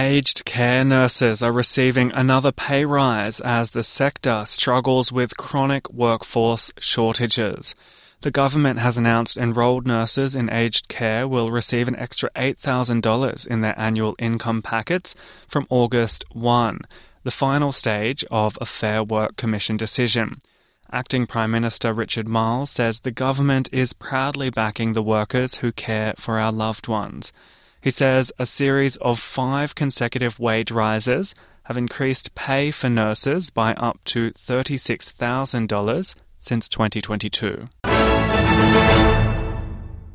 Aged care nurses are receiving another pay rise as the sector struggles with chronic workforce shortages. The government has announced enrolled nurses in aged care will receive an extra $8,000 in their annual income packets from August 1, the final stage of a Fair Work Commission decision. Acting Prime Minister Richard Marles says the government is proudly backing the workers who care for our loved ones. He says a series of 5 consecutive wage rises have increased pay for nurses by up to $36,000 since 2022.